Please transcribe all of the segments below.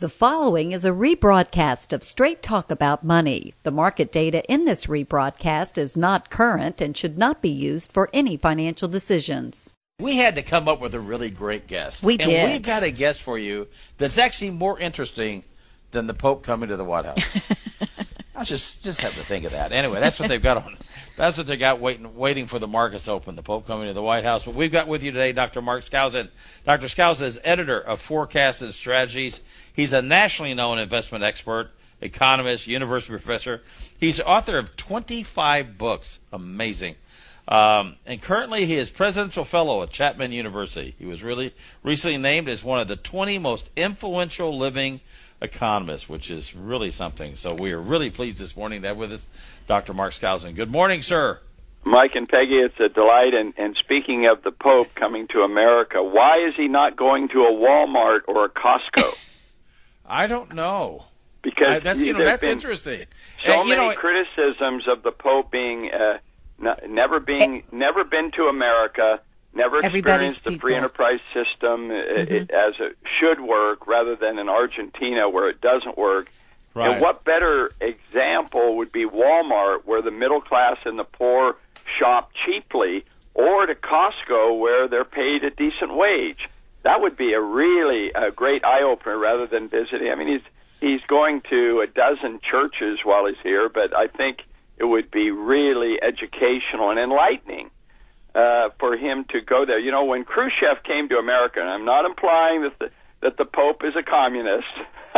The following is a rebroadcast of Straight Talk About Money. The market data in this rebroadcast is not current and should not be used for any financial decisions. We had to come up with a really great guest. We did. And we've got a guest for you that's actually more interesting than the Pope coming to the White House. I just have to think of that. Anyway, that's what they've got on. That's what they got waiting for the markets to open, the Pope coming to the White House. But we've got with you today Dr. Mark Skousen. Dr. Skousen is editor of Forecasts and Strategies. He's a nationally known investment expert, economist, university professor. He's author of 25 books. Amazing. And currently he is presidential fellow at Chapman University. He was really recently named as one of the 20 most influential living economists, which is really something. So we are really pleased this morning to have with us Dr. Mark Skousen. Good morning, sir. Mike and Peggy, it's a delight. And speaking of the Pope coming to America, why is he not going to a Walmart or a Costco? I don't know. Because that's interesting. So many criticisms of the Pope being never been to America, never experienced the free enterprise system as it should work, rather than in Argentina where it doesn't work. Right. And what better example would be Walmart, where the middle class and the poor shop cheaply, or to Costco, where they're paid a decent wage? That would be a great eye-opener rather than visiting. I mean, he's going to a dozen churches while he's here, but I think it would be really educational and enlightening for him to go there. You know, when Khrushchev came to America, and I'm not implying that the Pope is a communist,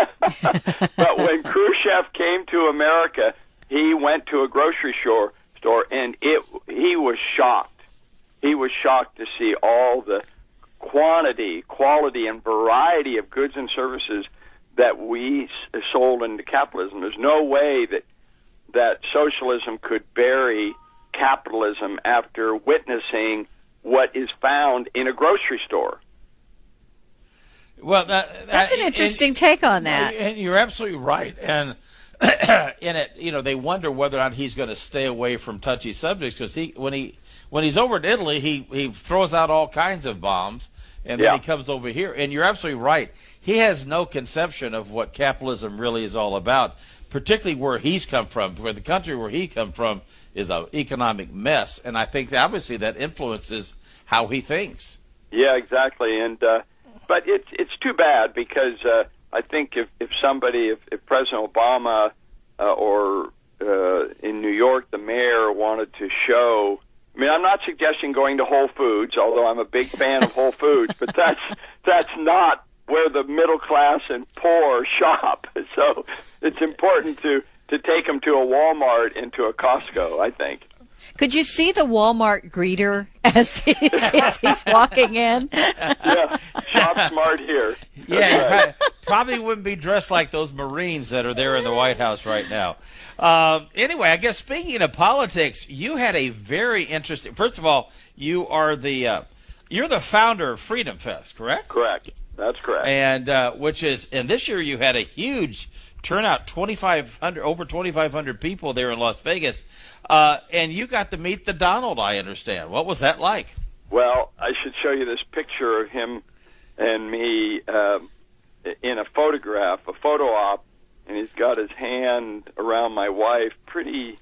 but when Khrushchev came to America, he went to a grocery store, and he was shocked. He was shocked to see all the quantity, quality, and variety of goods and services that we sold into capitalism. There's no way that socialism could bury capitalism after witnessing what is found in a grocery store. Well, that's an interesting take on that. And you're absolutely right. And in it, they wonder whether or not he's going to stay away from touchy subjects, because when he's over in Italy, he throws out all kinds of bombs, and then he comes over here. And you're absolutely right. He has no conception of what capitalism really is all about, particularly where he's come from, where the country where he come from is an economic mess. And I think obviously that influences how he thinks. Yeah, exactly. And but it's too bad, because I think if President Obama or in New York the mayor wanted to show, I mean, I'm not suggesting going to Whole Foods, although I'm a big fan of Whole Foods, but that's not where the middle class and poor shop. So it's important to take them to a Walmart and to a Costco, I think. Could you see the Walmart greeter as he's walking in? Yeah, shop smart here. Yeah, right. Probably wouldn't be dressed like those Marines that are there in the White House right now. Anyway, I guess speaking of politics, you had a very interesting. First of all, you're the founder of Freedom Fest, correct? Correct. That's correct. And and this year you had a huge turnout, over 2,500 people there in Las Vegas, and you got to meet the Donald, I understand. What was that like? Well, I should show you this picture of him and me in a photo op, and he's got his hand around my wife, pretty,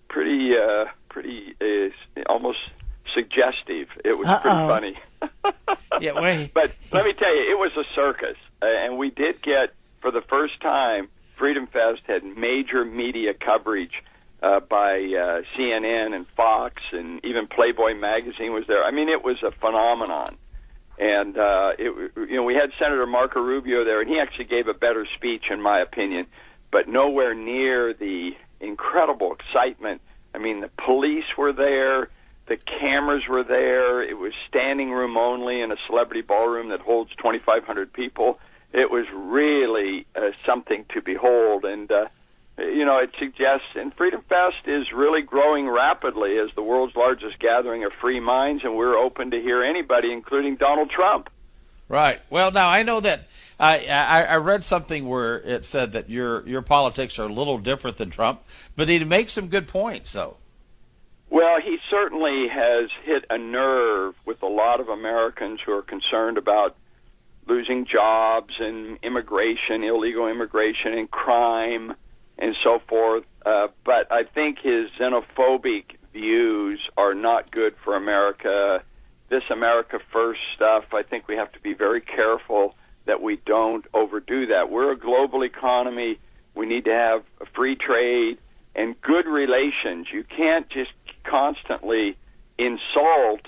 almost suggestive. It was pretty funny. Yeah, but let me tell you, it was a circus, and we did get, for the first time, Freedom Fest had major media coverage by CNN and Fox, and even Playboy magazine was there. I mean, it was a phenomenon. And we had Senator Marco Rubio there, and he actually gave a better speech, in my opinion, but nowhere near the incredible excitement. I mean, the police were there, the cameras were there. It was standing room only in a celebrity ballroom that holds 2,500 people. It was really something to behold, and it suggests, and Freedom Fest is really growing rapidly as the world's largest gathering of free minds, and we're open to hear anybody, including Donald Trump. Right. Well, now I know that I read something where it said that your politics are a little different than Trump, but he makes some good points, though. Well, he certainly has hit a nerve with a lot of Americans who are concerned about losing jobs and immigration, illegal immigration and crime and so forth. But I think his xenophobic views are not good for America. This America First stuff, I think we have to be very careful that we don't overdo that. We're a global economy. We need to have a free trade and good relations. You can't just constantly insult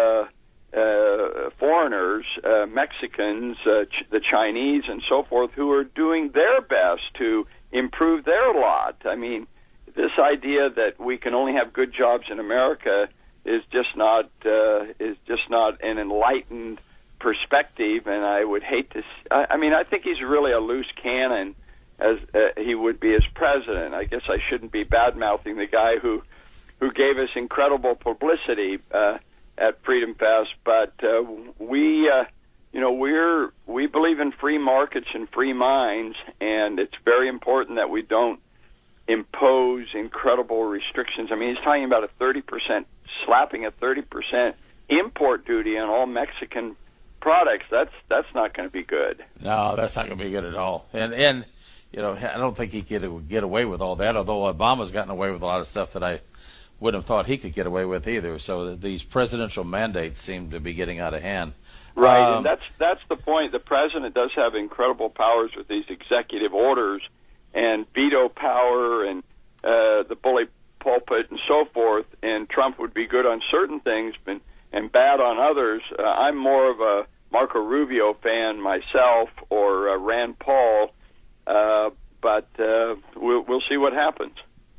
foreigners, Mexicans, the Chinese, and so forth, who are doing their best to improve their lot. I mean, this idea that we can only have good jobs in America is just not an enlightened perspective, and I would hate to. I mean, I think he's really a loose cannon, as he would be as president. I guess I shouldn't be bad-mouthing the guy who gave us incredible publicity at Freedom Fest, but we believe in free markets and free minds, and it's very important that we don't impose incredible restrictions. I mean, he's talking about slapping a 30% import duty on all Mexican products. That's not going to be good. No, that's not going to be good at all. And I don't think he could get away with all that, although Obama's gotten away with a lot of stuff that I wouldn't have thought he could get away with either. So these presidential mandates seem to be getting out of hand. Right, and that's the point. The president does have incredible powers with these executive orders and veto power and the bully pulpit and so forth, and Trump would be good on certain things and bad on others. I'm more of a Marco Rubio fan myself, or Rand Paul, but we'll see what happens.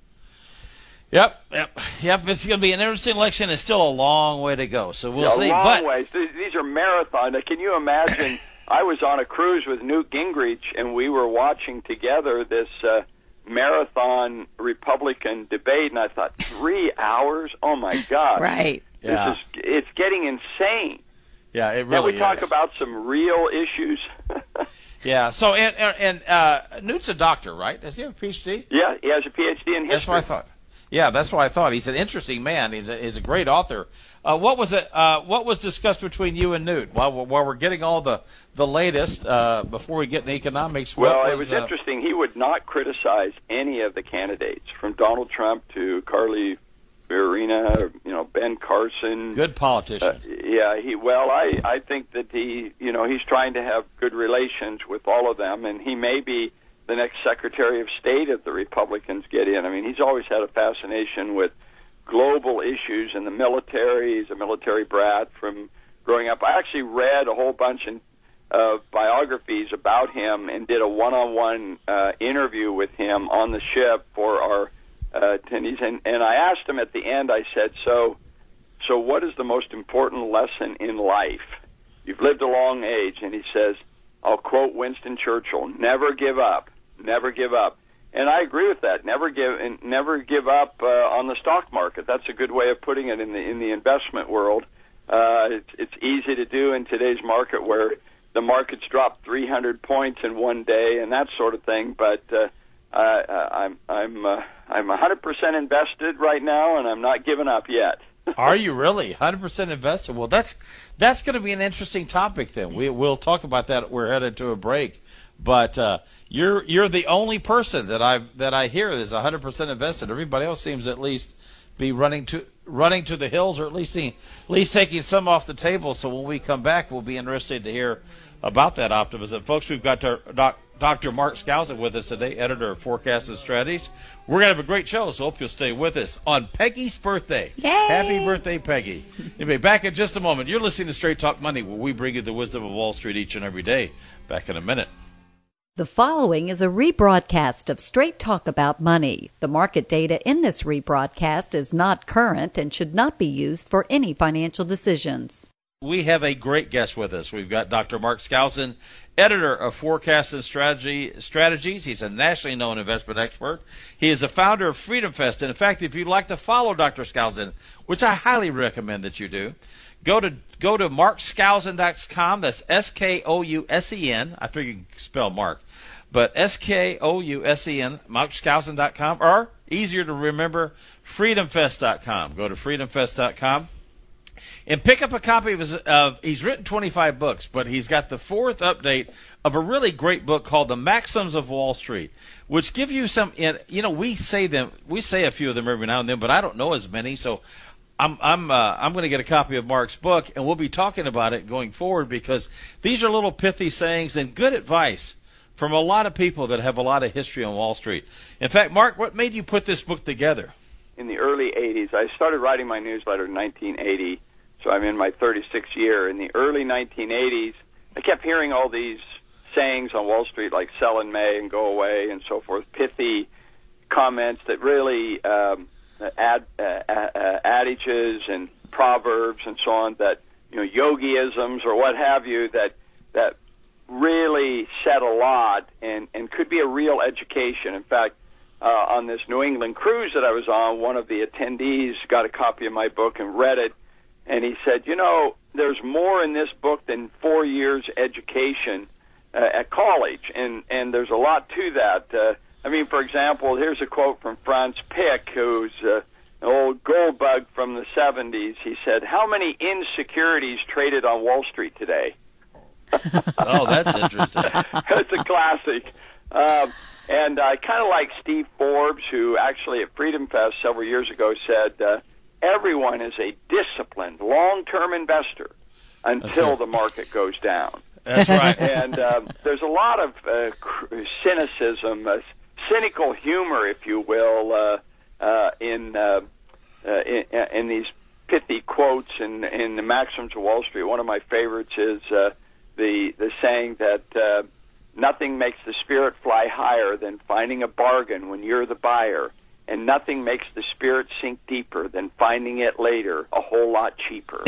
Yep. It's going to be an interesting election. It's still a long way to go, so we'll see. A long way. These are marathons. Can you imagine? I was on a cruise with Newt Gingrich, and we were watching together this marathon Republican debate, and I thought, 3 hours? Oh, my God. Right. Yeah. It's getting insane. Yeah, it really is. Can we talk about some real issues? Yeah. So, and Newt's a doctor, right? Does he have a PhD? Yeah, he has a PhD in history. That's what I thought. Yeah, that's what I thought. He's an interesting man. He's a great author. What was discussed between you and Newt? While we're getting all the latest before we get into economics. Well, it was interesting. He would not criticize any of the candidates, from Donald Trump to Carly Fiorina, Ben Carson. Good politician. I think that he's trying to have good relations with all of them, and he may be the next Secretary of State if the Republicans get in. I mean, he's always had a fascination with global issues in the military. He's a military brat from growing up. I actually read a whole bunch of biographies about him and did a one-on-one interview with him on the ship for our attendees. And I asked him at the end, I said, so what is the most important lesson in life? You've lived a long age. And he says, I'll quote Winston Churchill, never give up. Never give up. And I agree with that. Never give up on the stock market. That's a good way of putting it in the investment world. It's easy to do in today's market where the market's dropped 300 points in one day and that sort of thing. But I'm 100% invested right now, and I'm not giving up yet. Are you really 100% invested? Well, that's going to be an interesting topic. Then we'll talk about that. We're headed to a break. But you're the only person that I hear is 100% invested. Everybody else seems at least be running to the hills, or at least taking some off the table. So when we come back, we'll be interested to hear about that optimism, folks. We've got Dr. Mark Skousen with us today, editor of Forecast and Strategies. We're gonna have a great show, so hope you'll stay with us on Peggy's birthday. Yay! Happy birthday, Peggy! Anyway, back in just a moment. You're listening to Straight Talk Money, where we bring you the wisdom of Wall Street each and every day. Back in a minute. The following is a rebroadcast of Straight Talk About Money. The market data in this rebroadcast is not current and should not be used for any financial decisions. We have a great guest with us. We've got Dr. Mark Skousen, editor of Forecast and Strategies. He's a nationally known investment expert. He is the founder of Freedom Fest. And in fact, if you'd like to follow Dr. Skousen, which I highly recommend that you do, go to markskousen.com. That's SKOUSEN. I figure you can spell Mark. But SKOUSEN, markskousen.com, or easier to remember, freedomfest.com. Go to freedomfest.com. And pick up a copy of his. He's written 25 books, but he's got the 4th update of a really great book called "The Maxims of Wall Street," which give you some. We say a few of them every now and then, but I don't know as many. So I'm going to get a copy of Mark's book, and we'll be talking about it going forward because these are little pithy sayings and good advice from a lot of people that have a lot of history on Wall Street. In fact, Mark, what made you put this book together? In the early 80s, I started writing my newsletter in 1980, so I'm in my 36th year. In the early 1980s, I kept hearing all these sayings on Wall Street like sell in May and go away and so forth, pithy comments that really adages and proverbs and so on that, yogiisms or what have you that really said a lot and could be a real education. In fact, on this New England cruise that I was on, one of the attendees got a copy of my book and read it, and he said, there's more in this book than 4 years education at college, and there's a lot to that. For example, here's a quote from Franz Pick, who's an old gold bug from the 70s. He said, "How many insecurities traded on Wall Street today?" Oh, that's interesting. That's a classic. And I kind of like Steve Forbes, who actually at Freedom Fest several years ago said, everyone is a disciplined, long-term investor until the market goes down. That's right. And there's a lot of cynicism, cynical humor, if you will, in these pithy quotes in the Maxims of Wall Street. One of my favorites is the saying that nothing makes the spirit fly higher than finding a bargain when you're the buyer, and nothing makes the spirit sink deeper than finding it later a whole lot cheaper.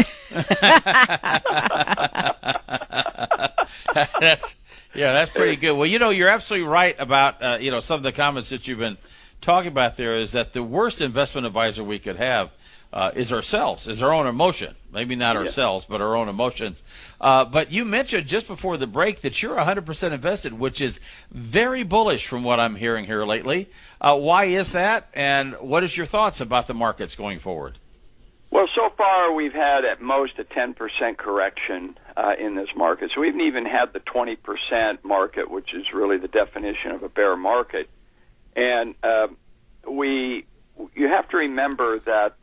That's pretty good. Well, you're absolutely right about some of the comments that you've been talking about there. Is that the worst investment advisor we could have is ourselves, is our own emotion. Maybe not ourselves, but our own emotions. But you mentioned just before the break that you're 100% invested, which is very bullish from what I'm hearing here lately. Why is that, and what is your thoughts about the markets going forward? Well, so far we've had at most a 10% correction in this market. So we haven't even had the 20% market, which is really the definition of a bear market. And you have to remember that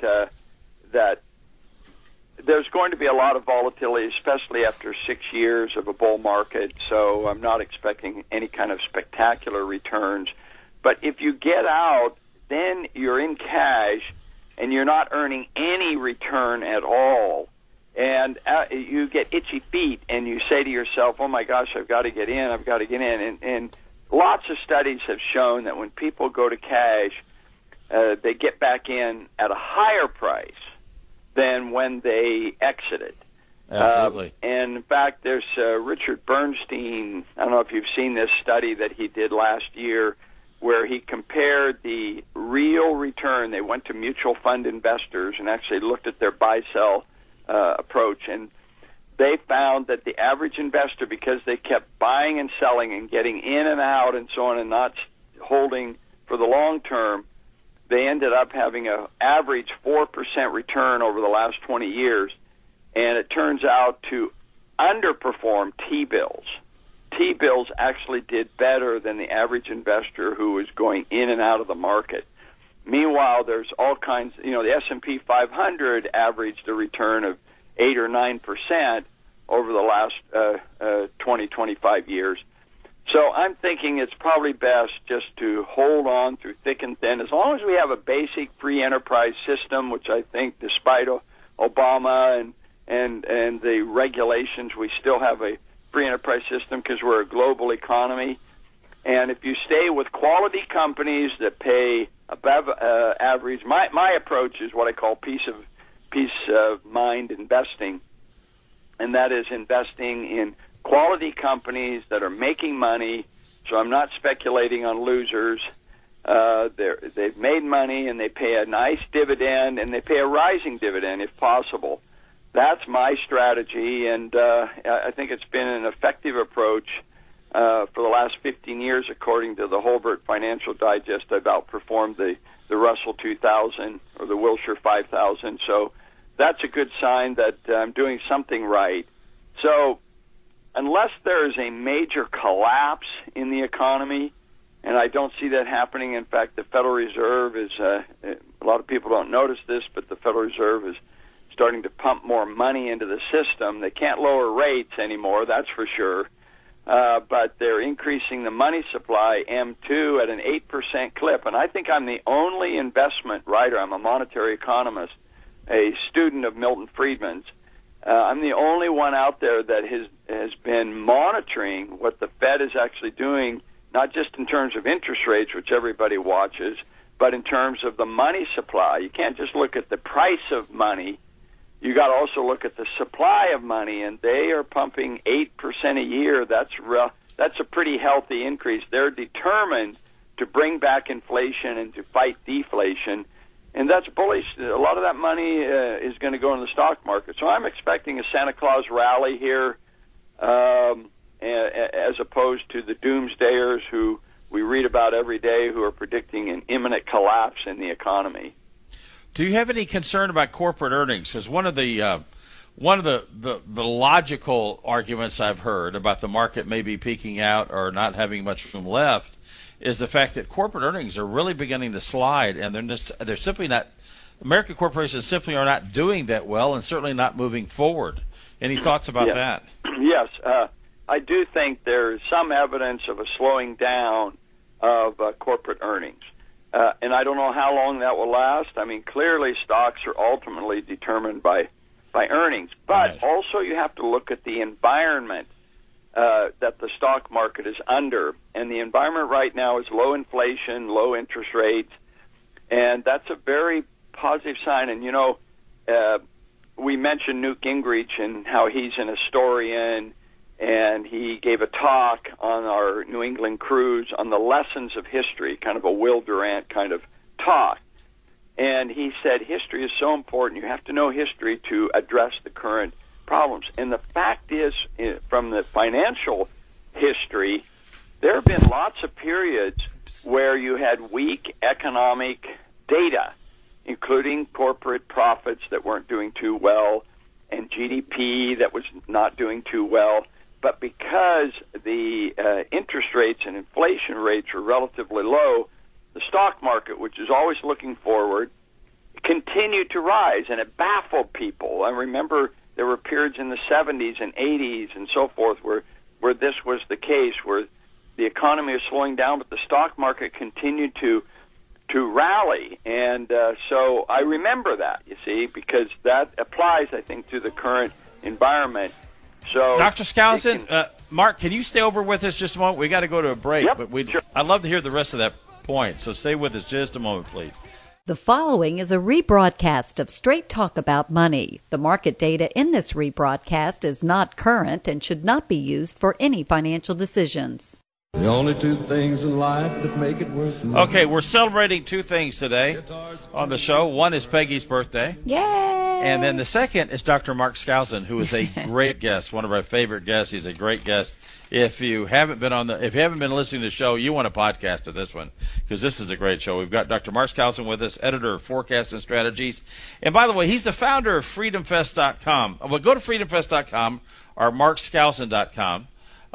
there's going to be a lot of volatility, especially after 6 years of a bull market. So I'm not expecting any kind of spectacular returns. But if you get out, then you're in cash, and you're not earning any return at all. And you get itchy feet, and you say to yourself, oh, my gosh, I've got to get in. And lots of studies have shown that when people go to cash, they get back in at a higher price than when they exited. Absolutely. And in fact, there's Richard Bernstein. I don't know if you've seen this study that he did last year, where he compared the real return. They went to mutual fund investors and actually looked at their buy-sell approach, and they found that the average investor, because they kept buying and selling and getting in and out and so on and not holding for the long term, they ended up having an average 4% return over the last 20 years, and it turns out to underperform T-bills. T-bills actually did better than the average investor who was going in and out of the market. Meanwhile, there's all kinds, the S&P 500 averaged a return of 8 or 9% over the last 20, 25 years. So I'm thinking it's probably best just to hold on through thick and thin. As long as we have a basic free enterprise system, which I think despite Obama and the regulations, we still have a free enterprise system because we're a global economy. And if you stay with quality companies that pay above average, my approach is what I call peace of mind investing, and that is investing in quality companies that are making money. So I'm not speculating on losers. They've made money, and they pay a nice dividend, and they pay a rising dividend if possible. That's my strategy, and I think it's been an effective approach for the last 15 years. According to the Holbert Financial Digest, I've outperformed the Russell 2000 or the Wilshire 5000. So that's a good sign that I'm doing something right. So unless there is a major collapse in the economy, and I don't see that happening. In fact, the Federal Reserve is, a lot of people don't notice this, but the Federal Reserve is starting to pump more money into the system. They can't lower rates anymore, that's for sure. But they're increasing the money supply, M2, at an 8% clip. And I think I'm the only investment writer. I'm a monetary economist, a student of Milton Friedman's. I'm the only one out there that has been monitoring what the Fed is actually doing, not just in terms of interest rates, which everybody watches, but in terms of the money supply. You can't just look at the price of money. You got to also look at the supply of money, and they are pumping 8% a year. That's a pretty healthy increase. They're determined to bring back inflation and to fight deflation, and that's bullish. A lot of that money is going to go into the stock market. So I'm expecting a Santa Claus rally here, as opposed to the doomsdayers who we read about every day who are predicting an imminent collapse in the economy. Do you have any concern about corporate earnings? Because one of the logical arguments I've heard about the market maybe peaking out or not having much room left is the fact that corporate earnings are really beginning to slide, and they're simply not. American corporations simply are not doing that well, and certainly not moving forward. Any thoughts about that? Yes, I do think there is some evidence of a slowing down of corporate earnings. And I don't know how long that will last. I mean, clearly stocks are ultimately determined by earnings. But also you have to look at the environment that the stock market is under. And the environment right now is low inflation, low interest rates, and that's a very positive sign. And, we mentioned Newt Gingrich and how he's an historian, and he gave a talk on our New England cruise on the lessons of history, kind of a Will Durant kind of talk. And he said history is so important. You have to know history to address the current problems. And the fact is, from the financial history, there have been lots of periods where you had weak economic data, including corporate profits that weren't doing too well and GDP that was not doing too well. But because the interest rates and inflation rates were relatively low, the stock market, which is always looking forward, continued to rise, and it baffled people. I remember there were periods in the 70s and 80s and so forth where this was the case, where the economy was slowing down, but the stock market continued to rally. And so I remember that, you see, because that applies, I think, to the current environment. So, Dr. Skousen, Mark, can you stay over with us just a moment? We got to go to a break, Yep, but sure. I'd love to hear the rest of that point. So stay with us just a moment, please. The following is a rebroadcast of Straight Talk About Money. The market data in this rebroadcast is not current and should not be used for any financial decisions. The only two things in life that make it worth living. Okay, we're celebrating two things today on the show. One is Peggy's birthday. Yay! And then the second is Dr. Mark Skousen, who is a great guest, one of our favorite guests. He's a great guest. If you haven't been listening to the show, you want a podcast of this one, because this is a great show. We've got Dr. Mark Skousen with us, editor of Forecast and Strategies. And by the way, he's the founder of FreedomFest.com. Well, go to FreedomFest.com or MarkSkousen.com.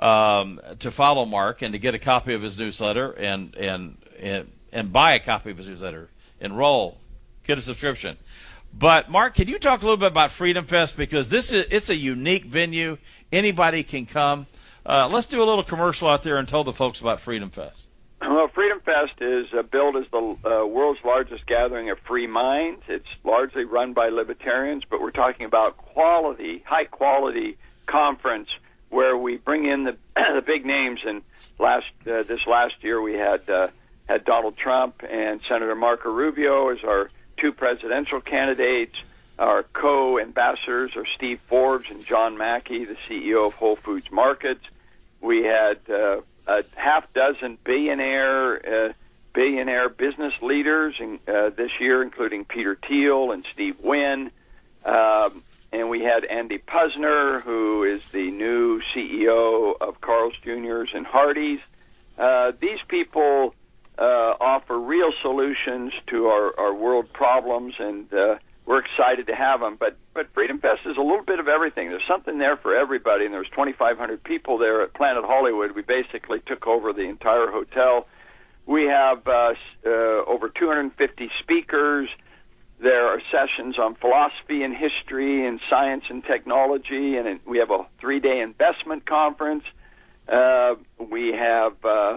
To follow Mark and to get a copy of his newsletter and buy a copy of his newsletter, enroll, get a subscription. But Mark, can you talk a little bit about Freedom Fest, because it's a unique venue. Anybody can come. Let's do a little commercial out there and tell the folks about Freedom Fest. Well, Freedom Fest is billed as the world's largest gathering of free minds. It's largely run by libertarians, but we're talking about high-quality conference where we bring in the big names. And this last year we had Donald Trump and Senator Marco Rubio as our two presidential candidates. Our co-ambassadors are Steve Forbes and John Mackey, the CEO of Whole Foods Markets. We had a half dozen billionaire business leaders this year, including Peter Thiel and Steve Wynn. And we had Andy Puzner, who is the new CEO of Carl's Jr.'s and Hardee's. These people offer real solutions to our world problems, and we're excited to have them. But Freedom Fest is a little bit of everything. There's something there for everybody, and there's 2,500 people there at Planet Hollywood. We basically took over the entire hotel. We have over 250 speakers. There are sessions on philosophy and history and science and technology, and we have a 3-day investment conference. We have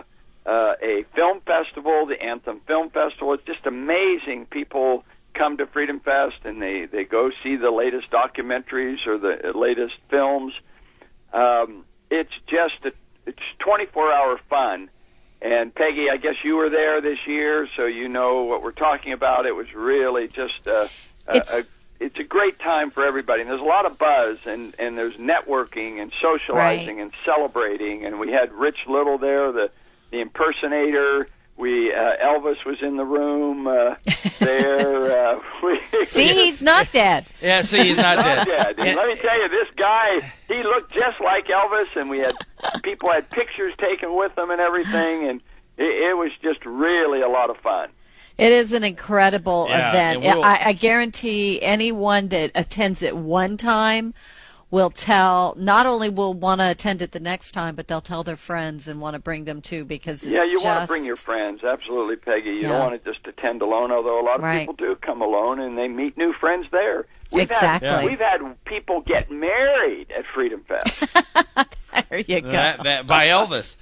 a film festival, the Anthem Film Festival. It's just amazing. People come to Freedom Fest and they go see the latest documentaries or the latest films. It's just it's 24-hour fun. And Peggy, I guess you were there this year, so you know what we're talking about. It was really just it's a great time for everybody. And there's a lot of buzz, and there's networking and socializing and celebrating. And we had Rich Little there, the impersonator. Elvis was in the room there. See, he's not dead. Yeah, see, he's not dead. And let me tell you, this guy, he looked just like Elvis, and we had people had pictures taken with him and everything, and it was just really a lot of fun. It is an incredible event. We'll, I guarantee anyone that attends it one time will not only will want to attend it the next time, but they'll tell their friends and want to bring them too, because it's you want to bring your friends. Absolutely, Peggy. You don't want to just attend alone, although a lot of people do come alone and they meet new friends there. We've had people get married at Freedom Fest. There you go. By Elvis.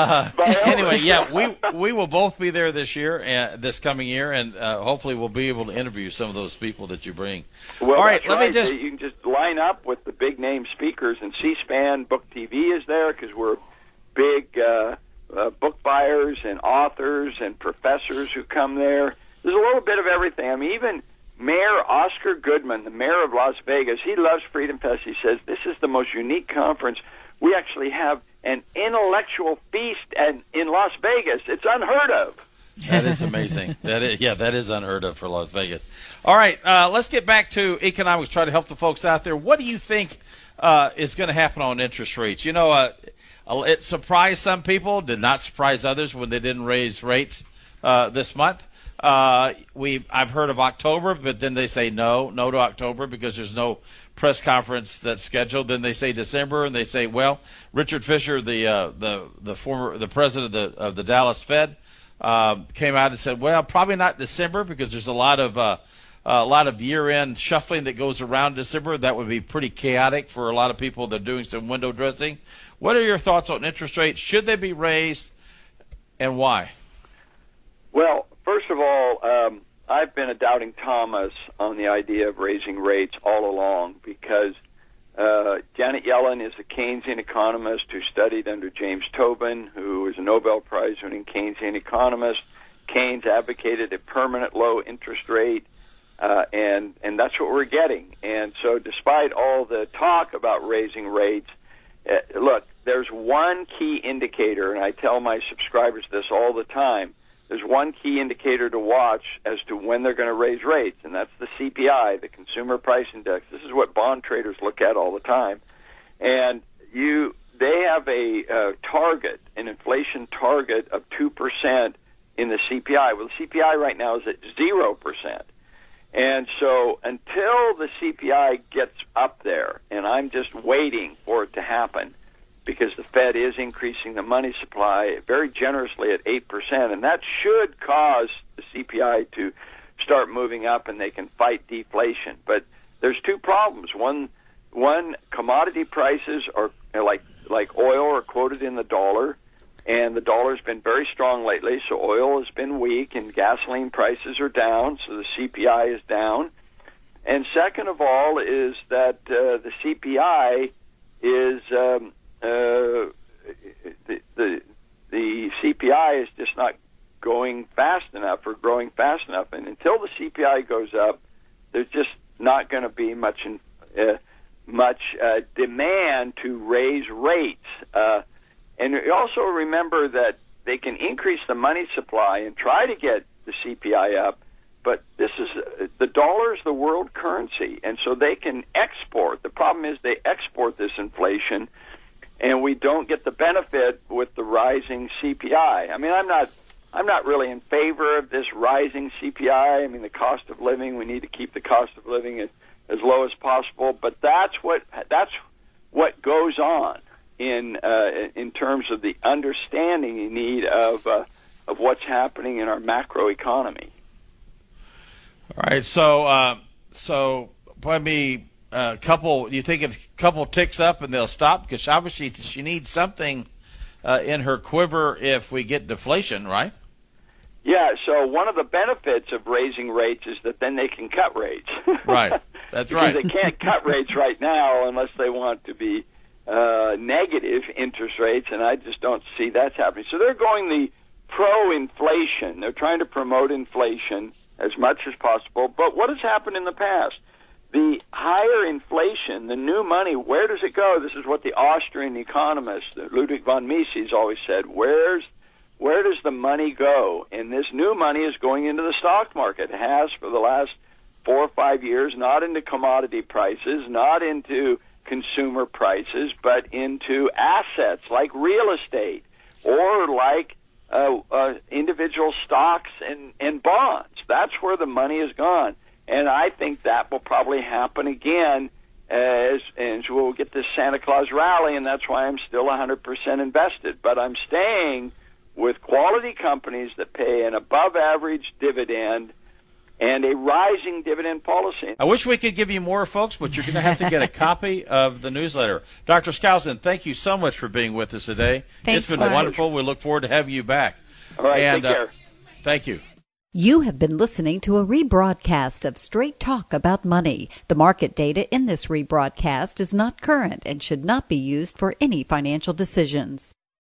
Anyway, we will both be there this year, this coming year, and hopefully we'll be able to interview some of those people that you bring. Well, all right, you can just line up with the big name speakers, and C-SPAN Book TV is there because we're big book buyers and authors and professors who come there. There's a little bit of everything. I mean, even Mayor Oscar Goodman, the mayor of Las Vegas, he loves Freedom Fest. He says this is the most unique conference. We actually have an intellectual feast in Las Vegas. It's unheard of. That is amazing. That is unheard of for Las Vegas. All right, let's get back to economics, try to help the folks out there. What do you think is going to happen on interest rates? You know, it surprised some people, did not surprise others when they didn't raise rates this month. I've heard of October, but then they say no to October because there's no press conference that's scheduled. Then they say December, and they say, well, Richard Fisher, the president of the Dallas Fed, came out and said, well, probably not December because there's a lot of year-end shuffling that goes around December. That would be pretty chaotic for a lot of people that are doing some window dressing. What are your thoughts on interest rates? Should they be raised, and why? Well, first of all, I've been a doubting Thomas on the idea of raising rates all along because Janet Yellen is a Keynesian economist who studied under James Tobin, who is a Nobel Prize-winning Keynesian economist. Keynes advocated a permanent low interest rate, and that's what we're getting. And so despite all the talk about raising rates, look, there's one key indicator, and I tell my subscribers this all the time. There's one key indicator to watch as to when they're going to raise rates, and that's the CPI, the Consumer Price Index. This is what bond traders look at all the time. And they have a target, an inflation target of 2% in the CPI. Well, the CPI right now is at 0%. And so until the CPI gets up there, and I'm just waiting for it to happen, because the Fed is increasing the money supply very generously at 8%, and that should cause the CPI to start moving up and they can fight deflation. But there's two problems. One, commodity prices are like oil are quoted in the dollar, and the dollar's been very strong lately, so oil has been weak and gasoline prices are down, so the CPI is down. And second of all is that the CPI is the CPI is just not going fast enough or growing fast enough, and until the CPI goes up, there's just not going to be much demand to raise rates. And also remember that they can increase the money supply and try to get the CPI up, but the dollar is the world currency, and so they can export. The problem is they export this inflation, and we don't get the benefit with the rising CPI. I mean, I'm I'm not really in favor of this rising CPI. I mean, the cost of living, we need to keep the cost of living as low as possible. But that's what goes on in terms of the understanding you need of what's happening in our macroeconomy. All right, so maybe a couple. You think a couple ticks up and they'll stop, because obviously she needs something in her quiver if we get deflation, right? Yeah. So one of the benefits of raising rates is that then they can cut rates. Right. That's right. Because they can't cut rates right now unless they want to be negative interest rates, and I just don't see that's happening. So they're going the pro-inflation. They're trying to promote inflation as much as possible. But what has happened in the past? The higher inflation, the new money, where does it go? This is what the Austrian economist, Ludwig von Mises, always said. Where does the money go? And this new money is going into the stock market. It has for the last 4 or 5 years, not into commodity prices, not into consumer prices, but into assets like real estate or like individual stocks and bonds. That's where the money has gone. And I think that will probably happen again as we'll get this Santa Claus rally, and that's why I'm still 100% invested. But I'm staying with quality companies that pay an above-average dividend and a rising dividend policy. I wish we could give you more, folks, but you're going to have to get a copy of the newsletter. Dr. Skousen, thank you so much for being with us today. Thanks, it's been wonderful. We look forward to having you back. All right, take care. Thank you. You have been listening to a rebroadcast of Straight Talk About Money. The market data in this rebroadcast is not current and should not be used for any financial decisions.